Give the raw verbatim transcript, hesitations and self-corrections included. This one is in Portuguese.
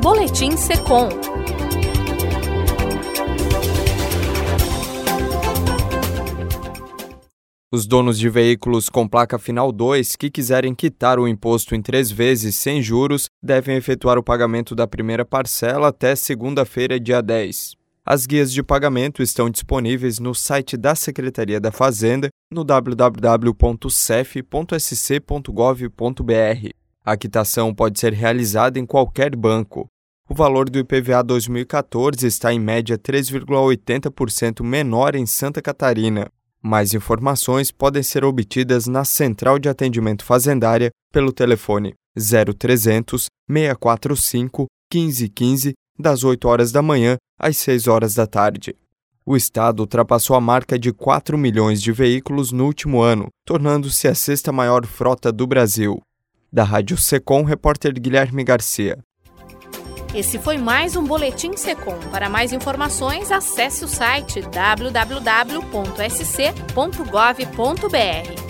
Boletim Secom. Os donos de veículos com placa final dois que quiserem quitar o imposto em três vezes sem juros devem efetuar o pagamento da primeira parcela até segunda-feira, dia dez. As guias de pagamento estão disponíveis no site da Secretaria da Fazenda, no w w w ponto cef ponto s c ponto gov ponto b r. A quitação pode ser realizada em qualquer banco. O valor do I P V A dois mil e quatorze está em média três vírgula oitenta por cento menor em Santa Catarina. Mais informações podem ser obtidas na Central de Atendimento Fazendária pelo telefone zero trezentos, seiscentos e quarenta e cinco, quinze quinze, das oito horas da manhã às seis horas da tarde. O estado ultrapassou a marca de quatro milhões de veículos no último ano, tornando-se a sexta maior frota do Brasil. Da Rádio Secom, repórter Guilherme Garcia. Esse foi mais um Boletim Secom. Para mais informações, acesse o site w w w ponto s c ponto gov ponto b r.